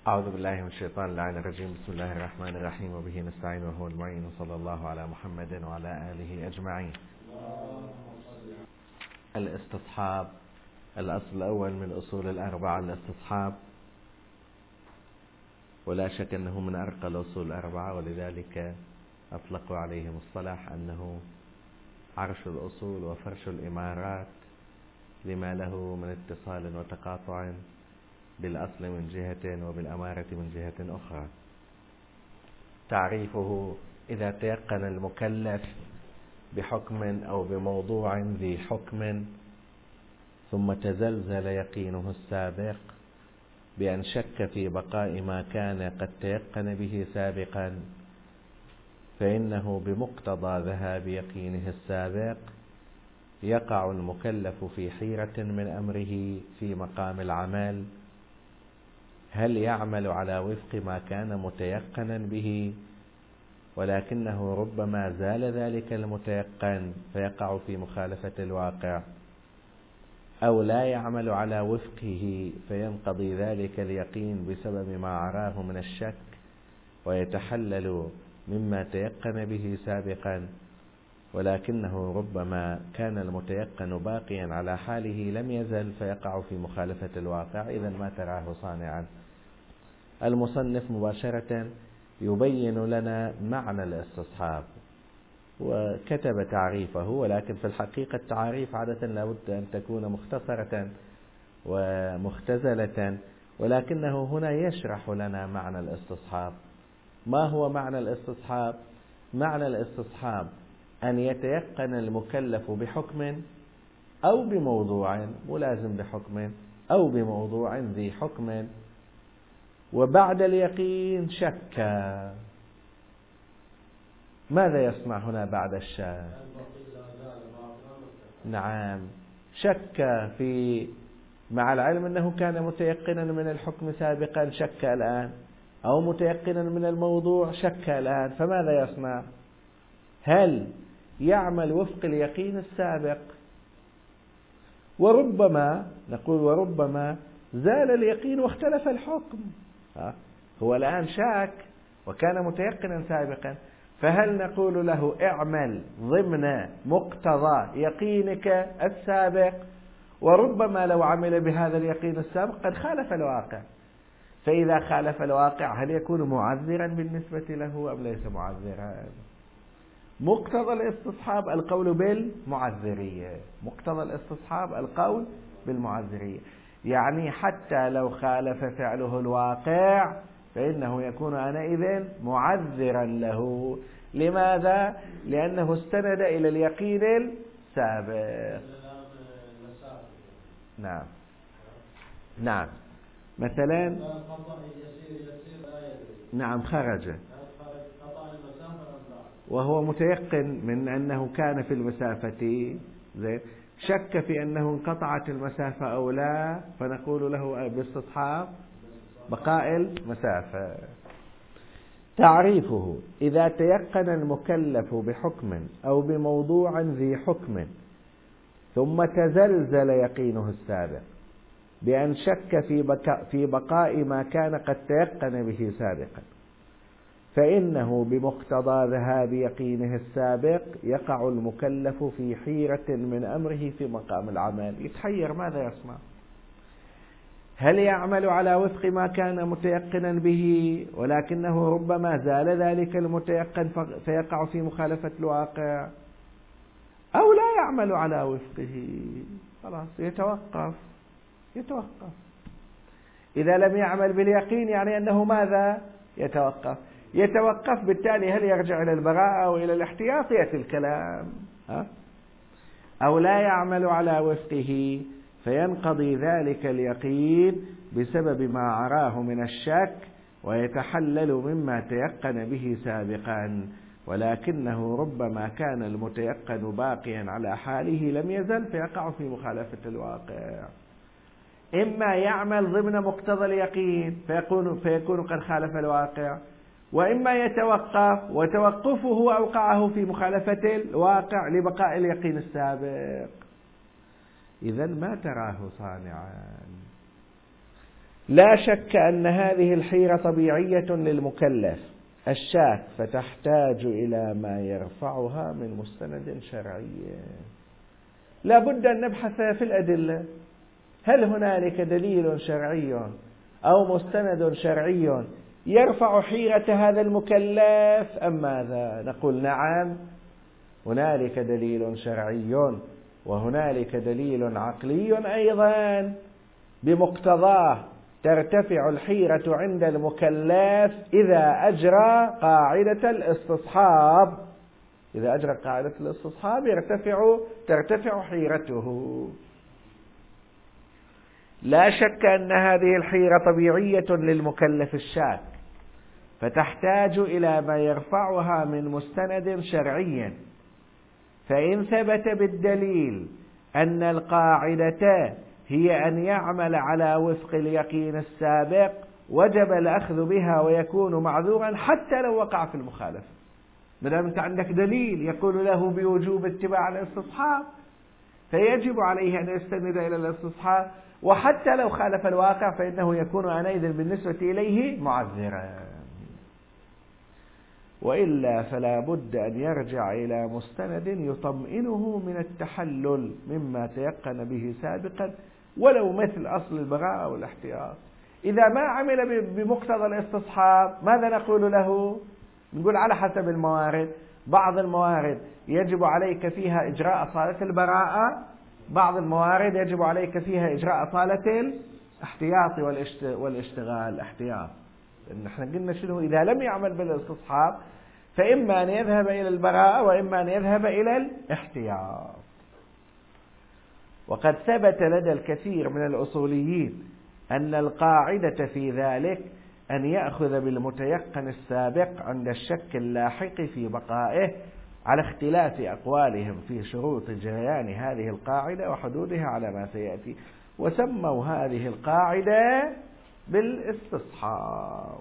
أعوذ بالله من الشيطان اللعين الرجيم. بسم الله الرحمن الرحيم، وبه نستعين وهو المعين، وصلى الله على محمد وعلى آله أجمعين. الاستصحاب، الأصل الأول من أصول الأربعة الاستصحاب، ولا شك أنه من أرقى الأصول الأربعة، ولذلك أطلقوا عليه مصطلح أنه عرش الأصول وفرش الإمارات، لما له من اتصال وتقاطع بالأصل من جهة وبالأمارة من جهة أخرى. تعريفه: إذا تيقن المكلف بحكم أو بموضوع ذي حكم ثم تزلزل يقينه السابق بأن شك في بقاء ما كان قد تيقن به سابقا، فإنه بمقتضى ذهاب يقينه السابق يقع المكلف في حيرة من أمره في مقام العمل، هل يعمل على وفق ما كان متيقنا به ولكنه ربما زال ذلك المتيقن فيقع في مخالفة الواقع، أو لا يعمل على وفقه فينقضي ذلك اليقين بسبب ما عراه من الشك ويتحلل مما تيقن به سابقا، ولكنه ربما كان المتيقن باقيا على حاله لم يزل فيقع في مخالفة الواقع. إذا ما تراه صانعا. المصنف مباشرة يبين لنا معنى الاستصحاب وكتب تعريفه، ولكن في الحقيقة التعريف عادة لا بد أن تكون مختصرة ومختزلة، ولكنه هنا يشرح لنا معنى الاستصحاب. ما هو معنى الاستصحاب؟ معنى الاستصحاب أن يتيقن المكلف بحكم أو بموضوع ملازم بحكم أو بموضوع ذي حكم، وبعد اليقين شك. ماذا يصنع هنا بعد الشك؟ نعم، شك في، مع العلم أنه كان متيقنا من الحكم سابقا شك الآن، أو متيقنا من الموضوع شك الآن، فماذا يصنع؟ هل يعمل وفق اليقين السابق؟ وربما نقول وربما زال اليقين واختلف الحكم. هو الآن شاك وكان متيقنا سابقا، فهل نقول له اعمل ضمن مقتضى يقينك السابق؟ وربما لو عمل بهذا اليقين السابق قد خالف الواقع، فإذا خالف الواقع هل يكون معذرا بالنسبة له أم ليس معذرا؟ مقتضى الاستصحاب القول بالمعذرية، مقتضى الاستصحاب القول بالمعذرية، يعني حتى لو خالف فعله الواقع فإنه يكون آنئذ معذرا له. لماذا؟ لأنه استند إلى اليقين السابق. نعم مثلا نعم خرج وهو متيقن من أنه كان في المسافة، شك في أنه انقطعت المسافة أو لا، فنقول له باستصحاب بقاء المسافة. تعريفه: إذا تيقن المكلف بحكم أو بموضوع ذي حكم ثم تزلزل يقينه السابق بأن شك في بقاء ما كان قد تيقن به سابقا، فإنه بمقتضى ذهاب يقينه السابق يقع المكلف في حيرة من أمره في مقام العمل. يتحير ماذا يصنع؟ هل يعمل على وفق ما كان متيقنا به ولكنه ربما زال ذلك المتيقن فيقع في مخالفة الواقع، أو لا يعمل على وفقه؟ خلاص يتوقف. إذا لم يعمل باليقين يعني أنه ماذا؟ يتوقف. بالتالي هل يرجع إلى البراءة أو إلى الاحتياط؟ يأتي الكلام. أو لا يعمل على وفقه فينقضي ذلك اليقين بسبب ما عراه من الشك ويتحلل مما تيقن به سابقا، ولكنه ربما كان المتيقن باقيا على حاله لم يزل فيقع في مخالفة الواقع. إما يعمل ضمن مقتضى اليقين فيكون قد خالف الواقع، وإما يتوقف وتوقفه أوقعه في مخالفة الواقع لبقاء اليقين السابق. إذن ما تراه صانعا. لا شك أن هذه الحيرة طبيعية للمكلف الشاك، فتحتاج إلى ما يرفعها من مستند شرعي. لا بد أن نبحث في الأدلة، هل هنالك دليل شرعي أو مستند شرعي يرفع حيرة هذا المكلف أم ماذا؟ نقول نعم، هنالك دليل شرعي وهنالك دليل عقلي أيضا بمقتضاه ترتفع الحيرة عند المكلف إذا أجرى قاعدة الاستصحاب. إذا أجرى قاعدة الاستصحاب ترتفع حيرته. لا شك أن هذه الحيرة طبيعية للمكلف الشاك، فتحتاج إلى ما يرفعها من مستند شرعي. فإن ثبت بالدليل أن القاعدة هي أن يعمل على وفق اليقين السابق، وجب الأخذ بها ويكون معذورا حتى لو وقع في المخالفة. مادام أنت عندك دليل يقول له بوجوب اتباع الاستصحاب، فيجب عليه أن يستند إلى الاستصحاب، وحتى لو خالف الواقع فإنه يكون آنئذ بالنسبة إليه معذرا. وإلا فلا بد أن يرجع إلى مستند يطمئنه من التحلل مما تيقن به سابقا، ولو مثل أصل البراءة والاحتياط. إذا ما عمل بمقتضى الاستصحاب ماذا نقول له؟ نقول على حسب الموارد، بعض الموارد يجب عليك فيها إجراء أصالة البراءة، بعض الموارد يجب عليك فيها إجراء أصالة الاحتياط والاشتغال. احتياط، نحن قلنا شنو؟ إذا لم يعمل بالاستصحاب فإما أن يذهب إلى البراءة وإما أن يذهب إلى الاحتياط. وقد ثبت لدى الكثير من الأصوليين أن القاعدة في ذلك أن يأخذ بالمتيقن السابق عند الشك اللاحق في بقائه، على اختلاف أقوالهم في شروط جريان هذه القاعدة وحدودها على ما سيأتي، وسموا هذه القاعدة بالاستصحاب.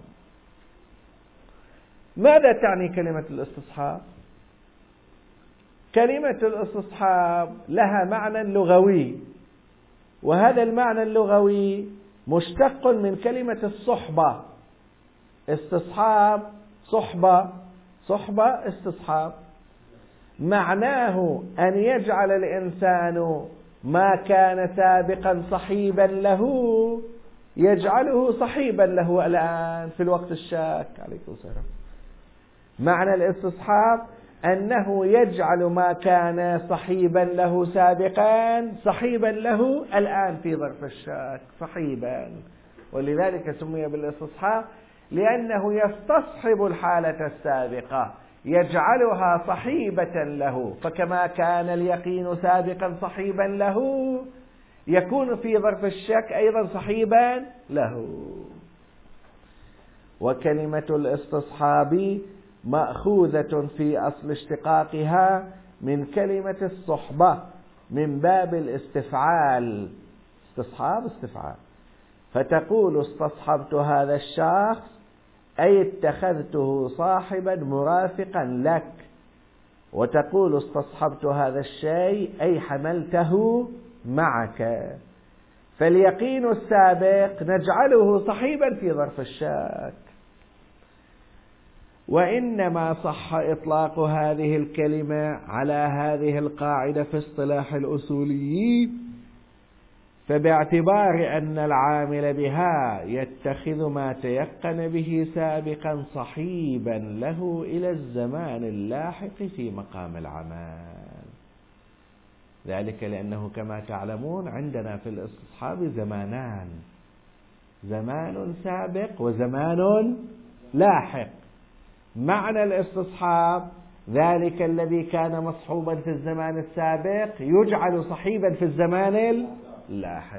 ماذا تعني كلمة الاستصحاب؟ كلمة الاستصحاب لها معنى لغوي، وهذا المعنى اللغوي مشتق من كلمة الصحبة. استصحاب صحبة، صحبة استصحاب. معناه أن يجعل الإنسان ما كان سابقا صحيبا له يجعله صحيبا له الآن في الوقت الشاك. عليكم السلام. معنى الاستصحاب أنه يجعل ما كان صحيبا له سابقا صحيبا له الآن في ظرف الشاك صحيبا. ولذلك سمي بالاستصحاب، لأنه يستصحب الحالة السابقة، يجعلها صحيبة له. فكما كان اليقين سابقا صحيبا له، يكون في ظرف الشك أيضا صحيبا له. وكلمة الاستصحاب مأخوذة في أصل اشتقاقها من كلمة الصحبة من باب الاستفعال. استصحاب استفعال. فتقول استصحبت هذا الشخص أي اتخذته صاحبا مرافقا لك، وتقول استصحبت هذا الشيء أي حملته معك. فاليقين السابق نجعله صحيبا في ظرف الشك. وإنما صح إطلاق هذه الكلمة على هذه القاعدة في اصطلاح الأصوليين، فباعتبار أن العامل بها يتخذ ما تيقن به سابقا صحيبا له إلى الزمان اللاحق في مقام العمل. ذلك لأنه كما تعلمون عندنا في الاستصحاب زمانان، زمان سابق وزمان لاحق. معنى الاستصحاب ذلك الذي كان مصحوبا في الزمان السابق يجعل صحيبا في الزمان اللاحق.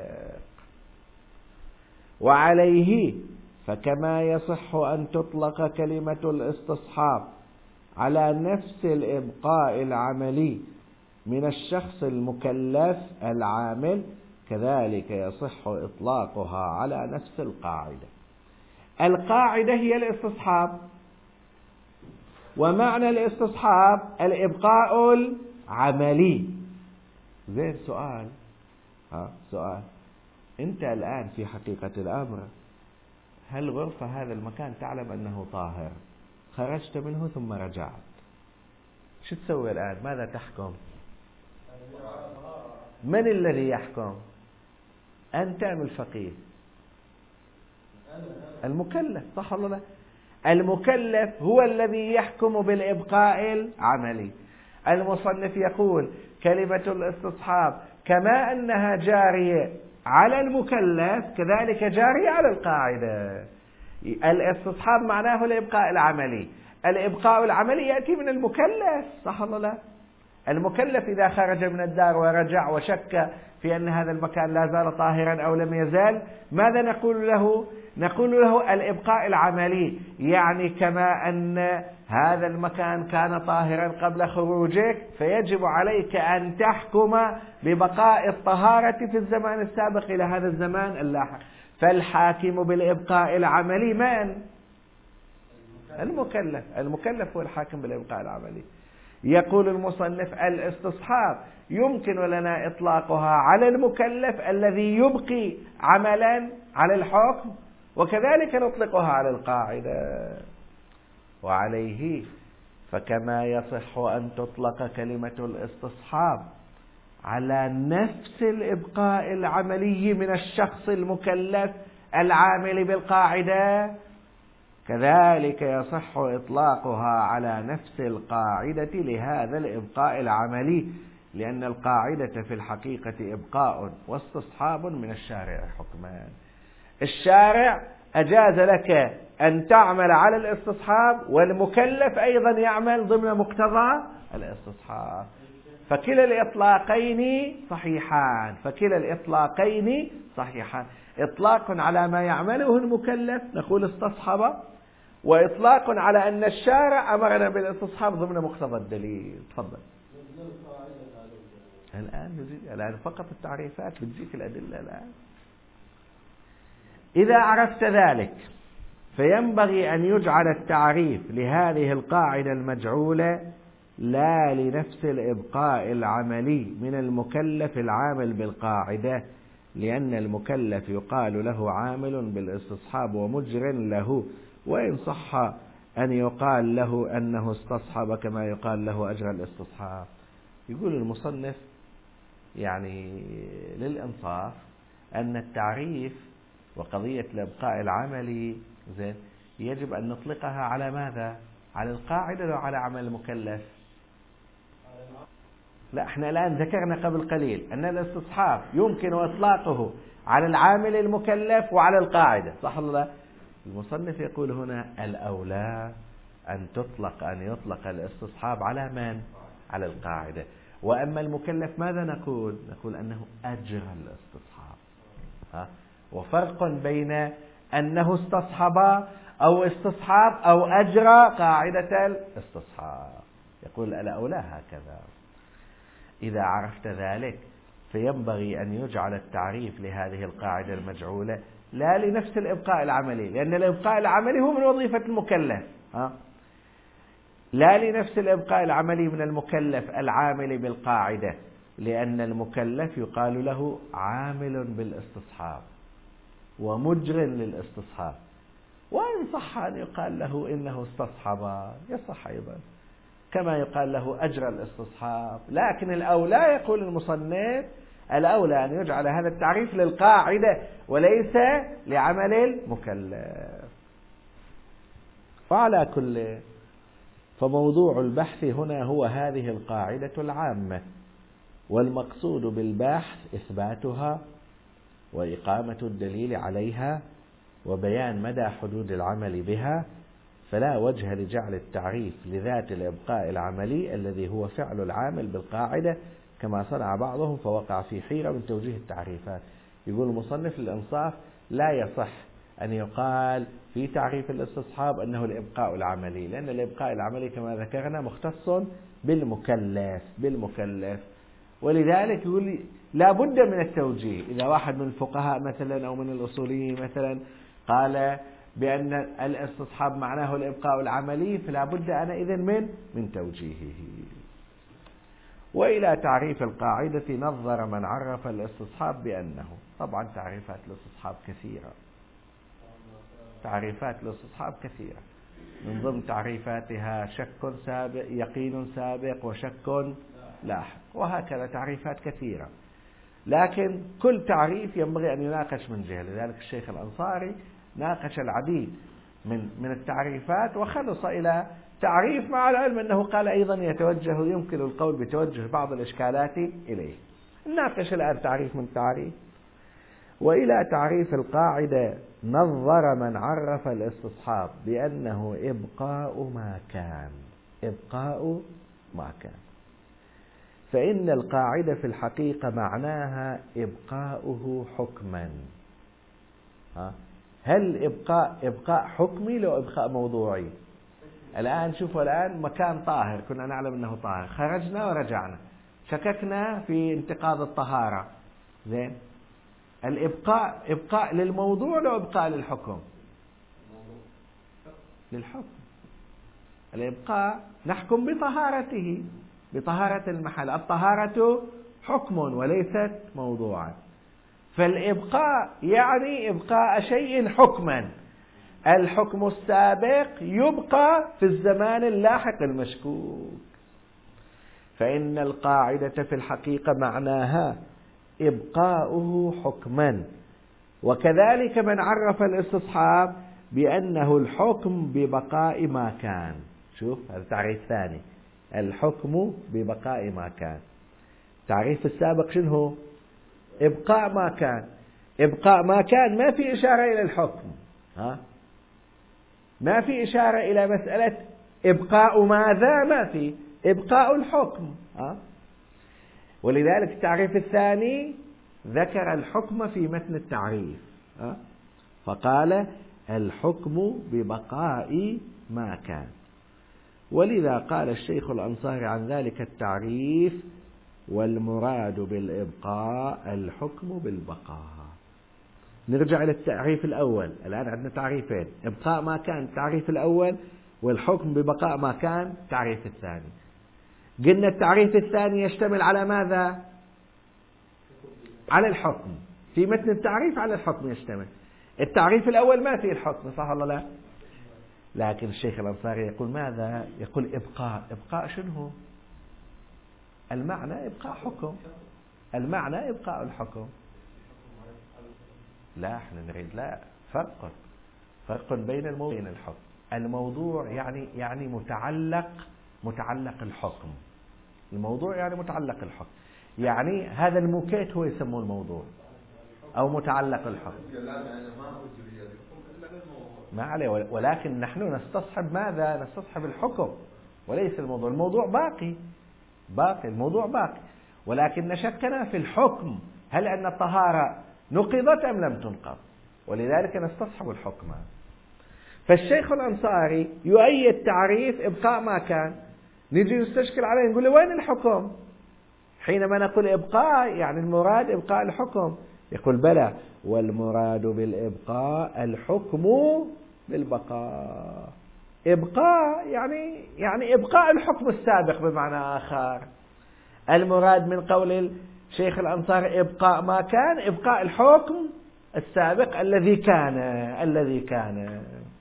وعليه فكما يصح أن تطلق كلمة الاستصحاب على نفس الإبقاء العملي من الشخص المكلف العامل، كذلك يصح إطلاقها على نفس القاعدة. القاعدة هي الاستصحاب، ومعنى الاستصحاب الإبقاء العملي. زين، سؤال أنت الآن في حقيقة الأمر هل غرفة هذا المكان تعلم أنه طاهر، خرجت منه ثم رجعت، شو تسوي الآن؟ ماذا تحكم؟ من الذي يحكم؟ أنت أم الفقيه؟ المكلف، صح ولا لا؟ المكلف هو الذي يحكم بالإبقاء العملي. المصنف يقول كلمة الاستصحاب كما أنها جارية على المكلف كذلك جارية على القاعدة. الاستصحاب معناه الإبقاء العملي، الإبقاء العملي يأتي من المكلف، صح ولا لا؟ المكلف إذا خرج من الدار ورجع وشك في أن هذا المكان لا زال طاهرا أو لم يزال، ماذا نقول له؟ نقول له الإبقاء العملي، يعني كما أن هذا المكان كان طاهرا قبل خروجك فيجب عليك أن تحكم ببقاء الطهارة في الزمان السابق إلى هذا الزمان اللاحق. فالحاكم بالإبقاء العملي من؟ المكلف. المكلف هو الحاكم بالإبقاء العملي. يقول المصنف الاستصحاب يمكن لنا إطلاقها على المكلف الذي يبقي عملا على الحكم، وكذلك نطلقها على القاعدة. وعليه فكما يصح أن تطلق كلمة الاستصحاب على نفس الإبقاء العملي من الشخص المكلف العامل بالقاعدة، كذلك يصح إطلاقها على نفس القاعدة لهذا الإبقاء العملي، لأن القاعدة في الحقيقة إبقاء واستصحاب من الشارع حكمان. الشارع أجاز لك أن تعمل على الاستصحاب، والمكلف أيضا يعمل ضمن مقتضى الاستصحاب، فكلا الإطلاقين صحيحان، فكلا الإطلاقين صحيحان. إطلاق على ما يعمله المكلف نقول استصحب، وإطلاق على أن الشارع أمرنا بالاستصحاب ضمن مقتضى الدليل. تفضل. الآن فقط التعريفات بتجيك الأدلة الآن. إذا عرفت ذلك فينبغي أن يجعل التعريف لهذه القاعدة المجعولة لا لنفس الإبقاء العملي من المكلف العامل بالقاعدة، لأن المكلف يقال له عامل بالاستصحاب ومجر له، وإن صح أن يقال له أنه استصحب كما يقال له أجر الاستصحاب. يقول المصنف يعني للإنصاف أن التعريف وقضية الإبقاء العملي زين يجب أن نطلقها على ماذا؟ على القاعدة أو على عمل المكلف؟ لا، احنا الآن ذكرنا قبل قليل أن الاستصحاب يمكن إطلاقه على العامل المكلف وعلى القاعدة، صح ولا لا؟ المصنف يقول هنا الأولى أن يطلق الاستصحاب على من؟ على القاعدة. وأما المكلف ماذا نقول؟ نقول أنه أجرى الاستصحاب. وفرق بين أنه استصحب أو استصحاب أو أجرى قاعدة الاستصحاب. يقول الأولى هكذا. إذا عرفت ذلك فينبغي أن يجعل التعريف لهذه القاعدة المجعولة لا لنفس الإبقاء العملي، لأن الإبقاء العملي هو من وظيفة المكلف، لا لنفس الإبقاء العملي من المكلف العامل بالقاعدة، لأن المكلف يقال له عامل بالاستصحاب ومجر للاستصحاب، وإن صح أن يقال له إنه استصحب يصح أيضا كما يقال له أجر الاستصحاب. لكن الأولى يقول المصنف الأولى أن يجعل هذا التعريف للقاعدة وليس لعمل المكلف. وعلى كل فموضوع البحث هنا هو هذه القاعدة العامة، والمقصود بالبحث إثباتها وإقامة الدليل عليها وبيان مدى حدود العمل بها، فلا وجه لجعل التعريف لذات الإبقاء العملي الذي هو فعل العامل بالقاعدة كما صنع بعضهم فوقع في حيرة من توجيه التعريفات. يقول المصنف للإنصاف لا يصح أن يقال في تعريف الاستصحاب أنه الإبقاء العملي، لأن الإبقاء العملي كما ذكرنا مختص بالمكلف، ولذلك يقول لا بد من التوجيه. إذا واحد من الفقهاء مثلا أو من الأصوليين مثلا قال بأن الاستصحاب معناه الإبقاء العملي، فلا بد أنا إذن من توجيهه. وإلى تعريف القاعدة نظر من عرف الاستصحاب بأنه. طبعا تعريفات الاستصحاب كثيرة، تعريفات الاستصحاب كثيرة، من ضمن تعريفاتها شك سابق، يقين سابق، وشك لاحق، وهكذا تعريفات كثيرة. لكن كل تعريف ينبغي أن يناقش من جهة. لذلك الشيخ الأنصاري ناقش العديد من التعريفات وخلص إلى تعريف، مع العلم أنه قال أيضا يمكن القول بتوجه بعض الإشكالات إليه. نناقش الآن تعريف من التعريف. وإلى تعريف القاعدة نظر من عرف الاستصحاب بأنه إبقاء ما كان. إبقاء ما كان. فإن القاعدة في الحقيقة معناها إبقاؤه حكما. هل إبقاء حكمي لو إبقاء موضوعي؟ الآن شوفوا، الآن مكان طاهر كنا نعلم أنه طاهر، خرجنا ورجعنا، شككنا في انتقاض الطهارة، زين، الإبقاء إبقاء للموضوع لو إبقاء للحكم؟ للحكم. الإبقاء نحكم بطهارته، بطهارة المحل. الطهارة حكم وليست موضوعا، فالإبقاء يعني إبقاء شيء حكما. الحكم السابق يبقى في الزمان اللاحق المشكوك. فإن القاعدة في الحقيقة معناها إبقاؤه حكما. وكذلك من عرف الاستصحاب بأنه الحكم ببقاء ما كان. شوف هذا تعريف ثاني، الحكم ببقاء ما كان. التعريف السابق شنو هو؟ إبقاء ما كان. إبقاء ما كان ما في إشارة إلى الحكم، ما في إشارة إلى مسألة إبقاء ماذا، ما في، إبقاء الحكم. ولذلك التعريف الثاني ذكر الحكم في متن التعريف، فقال الحكم ببقاء ما كان. ولذا قال الشيخ الأنصاري عن ذلك التعريف: والمراد بالإبقاء الحكم بالبقاء. نرجع إلى التعريف الأول. الآن عندنا تعريفين: إبقاء ما كان التعريف الأول، والحكم ببقاء ما كان التعريف الثاني. قلنا التعريف الثاني يشتمل على ماذا؟ على الحكم. في متن التعريف على الحكم يشتمل. التعريف الأول ما فيه الحكم، صح ولا لا؟ لكن الشيخ الأنصاري يقول ماذا؟ يقول إبقاء شنو؟ المعنى إبقاء حكم، المعنى إبقاء الحكم. لا، احنا نريد لا، فرق بين الموضوع وبين الحكم. الموضوع يعني متعلق الحكم. الموضوع يعني متعلق الحكم، يعني هذا الموكيت هو يسموه الموضوع أو متعلق الحكم. ما عليه، ولكن نحن نستصحب ماذا؟ نستصحب الحكم وليس الموضوع. الموضوع باقي، الموضوع باقي، ولكن نشكنا في الحكم، هل أن الطهارة نقضت أم لم تنقض؟ ولذلك نستصحب الحكم. فالشيخ الأنصاري يؤيد تعريف إبقاء ما كان. نجي نستشكل عليه نقول له وين الحكم؟ حينما نقول إبقاء يعني المراد إبقاء الحكم. يقول بلى، والمراد بالإبقاء الحكم بالبقاء. إبقاء يعني إبقاء الحكم السابق بمعنى آخر. المراد من قول الشيخ الأنصاري إبقاء ما كان، إبقاء الحكم السابق الذي كان.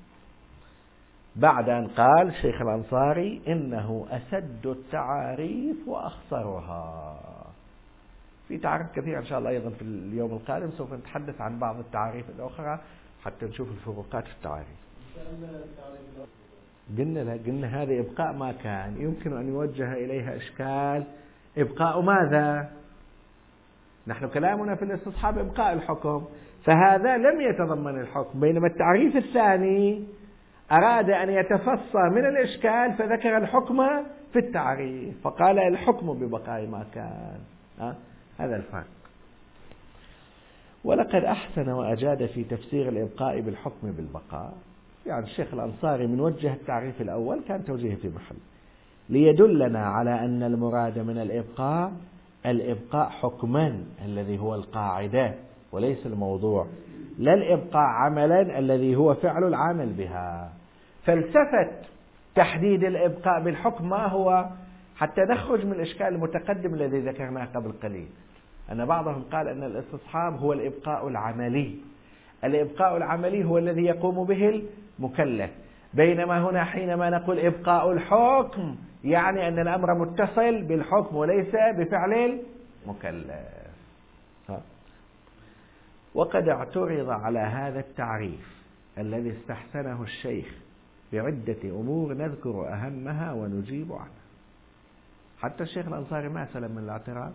بعد أن قال الشيخ الأنصاري إنه أسد التعاريف وأخصرها. في تعاريف كثيرة إن شاء الله أيضا في اليوم القادم سوف نتحدث عن بعض التعاريف الأخرى حتى نشوف الفروقات في التعاريف. قلنا هذا إبقاء ما كان يمكن أن يوجه إليها إشكال. إبقاء ماذا؟ نحن كلامنا في الاستصحاب إبقاء الحكم، فهذا لم يتضمن الحكم، بينما التعريف الثاني أراد أن يتفصى من الإشكال فذكر الحكم في التعريف، فقال الحكم ببقاء ما كان. هذا الفرق. ولقد أحسن وأجاد في تفسير الإبقاء بالحكم بالبقاء. يعني الشيخ الأنصاري من وجه التعريف الأول كان توجيه في محل، ليدلنا على أن المراد من الإبقاء حكما الذي هو القاعدة وليس الموضوع، لا الإبقاء عملا الذي هو فعل العمل بها. فلسفة تحديد الإبقاء بالحكم ما هو؟ حتى نخرج من الإشكال المتقدم الذي ذكرناه قبل قليل، أن بعضهم قال أن الاستصحاب هو الإبقاء العملي. الإبقاء العملي هو الذي يقوم به المكلف، بينما هنا حينما نقول إبقاء الحكم يعني أن الأمر متصل بالحكم وليس بفعل المكلف. وقد اعترض على هذا التعريف الذي استحسنه الشيخ بعدة أمور نذكر أهمها ونجيب عنها. حتى الشيخ الأنصاري ما سلم من الاعتراض.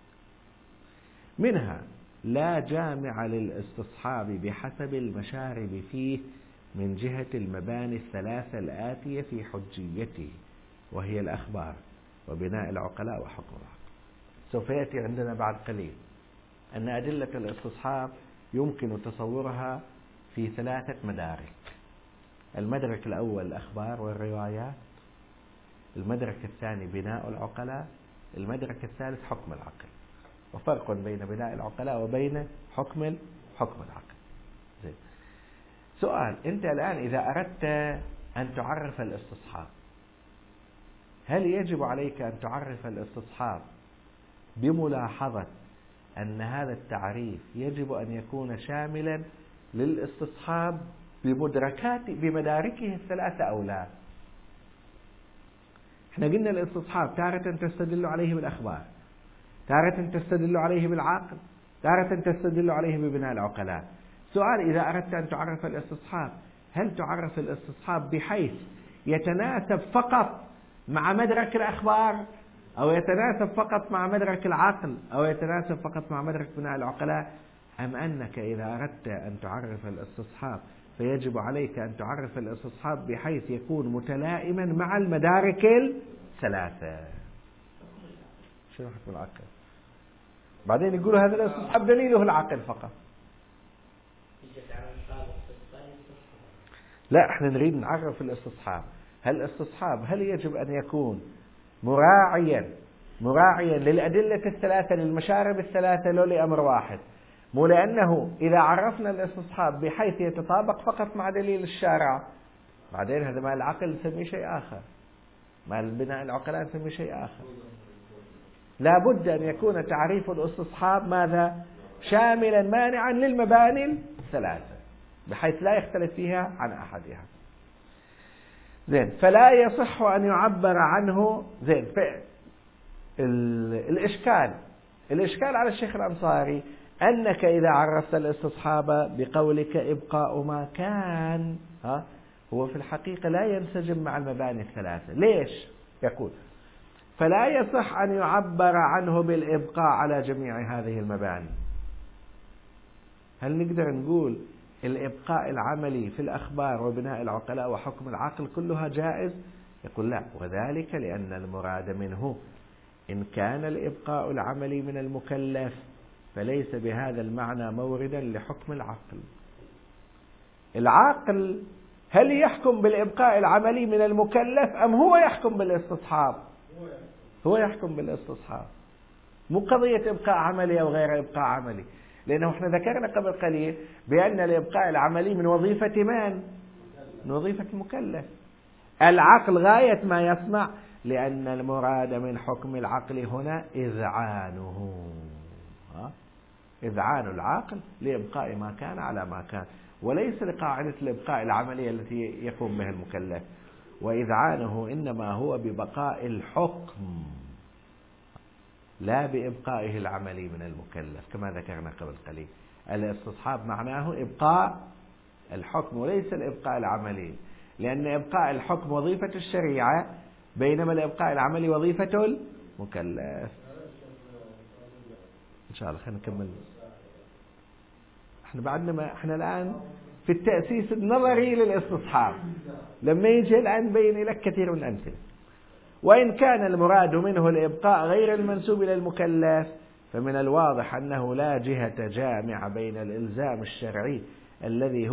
منها لا جامع للاستصحاب بحسب المشارب فيه من جهة المباني الثلاثة الآتية في حجيته، وهي الأخبار وبناء العقلاء وحكم العقل. سوف يأتي عندنا بعد قليل أن أدلة الاستصحاب يمكن تصورها في ثلاثة مدارك. المدرك الأول الأخبار والروايات، المدرك الثاني بناء العقلاء، المدرك الثالث حكم العقل. وفرق بين بناء العقلاء وبين حكم العقل. زين. سؤال: أنت الآن إذا أردت أن تعرف الاستصحاب، هل يجب عليك أن تعرف الاستصحاب بملاحظة أن هذا التعريف يجب أن يكون شاملا للاستصحاب بمداركه الثلاثة أو لا؟ احنا قلنا الاستصحاب تارة تستدل عليه بالأخبار، تارة تستدل عليه بالعقل، تارة تستدل عليه ببناء العقلاء. سؤال: إذا أردت أن تعرف الاستصحاب، هل تعرف الاستصحاب بحيث يتناسب فقط مع مدرك الأخبار، أو يتناسب فقط مع مدرك العقل، أو يتناسب فقط مع مدرك بناء العقلاء، أم أنك إذا أردت أن تعرف الاستصحاب فيجب عليك أن تعرف الاستصحاب بحيث يكون متلائما مع المدارك الثلاثة؟ شنو حكم العقل؟ بعدين يقولوا هذا الاستصحاب دليله العقل فقط. لا، احنا نريد نعرف الاستصحاب. هل يجب أن يكون مراعيا للأدلة الثلاثة، للمشارب الثلاثة، لو لأمر واحد؟ مو لأنه إذا عرفنا الاستصحاب بحيث يتطابق فقط مع دليل الشارع، بعدين هذا مع العقل نسميه شيء آخر، مع البناء العقلاء نسميه شيء آخر. لا بد أن يكون تعريف الاستصحاب ماذا؟ شاملا مانعا للمباني الثلاثة بحيث لا يختلف فيها عن أحدها. زين. فلا يصح أن يعبر عنه. زين. الإشكال على الشيخ الأنصاري أنك إذا عرفت الاستصحاب بقولك إبقاء ما كان، هو في الحقيقة لا ينسجم مع المباني الثلاثة. ليش؟ يقول: فلا يصح أن يعبر عنه بالإبقاء على جميع هذه المباني. هل نقدر نقول الإبقاء العملي في الأخبار وبناء العقلاء وحكم العقل كلها جائز؟ يقول: لا، وذلك لأن المراد منه إن كان الإبقاء العملي من المكلف فليس بهذا المعنى موردا لحكم العقل. العقل هل يحكم بالإبقاء العملي من المكلف أم هو يحكم بالاستصحاب؟ هو يحكم بالاستصحاب، مو قضية إبقاء عملي أو غير إبقاء عملي. لأنه احنا ذكرنا قبل قليل بأن الإبقاء العملي من وظيفة من؟ من وظيفة المكلف. العقل غاية ما يصنع، لأن المراد من حكم العقل هنا إذعانه، إذعان العقل لإبقاء ما كان على ما كان، وليس لقاعدة الإبقاء العملية التي يقوم بها المكلف. وإذعانه إنما هو ببقاء الحكم لا بإبقائه العملي من المكلف، كما ذكرنا قبل قليل. الاستصحاب معناه إبقاء الحكم وليس الإبقاء العملي، لأن إبقاء الحكم وظيفة الشريعة، بينما الإبقاء العملي وظيفة المكلف. إن شاء الله خلينا نكمل. احنا الآن في التأسيس النظري للاستصحاب، لما يجي الآن نبين لك كثير من الأمثلة. وإن كان المراد منه الإبقاء غير المنسوب إلى المكلف، فمن الواضح أنه لا جهة جامعة بين الإلزام الشرعي الذي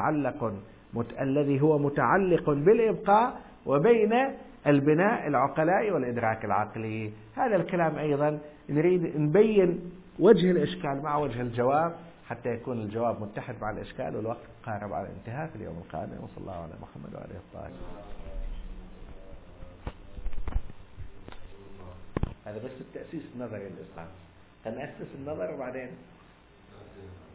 هو متعلق بالإبقاء وبين البناء العقلائي والإدراك العقلي. هذا الكلام أيضا نريد نبين وجه الإشكال مع وجه الجواب حتى يكون الجواب متحد مع الإشكال، والوقت قارب على الانتهاء في اليوم القادم. وصلى الله على محمد وآله الطاهرين. هذا بس التأسيس النظري للإسقاط. هنأسس النظر وبعدين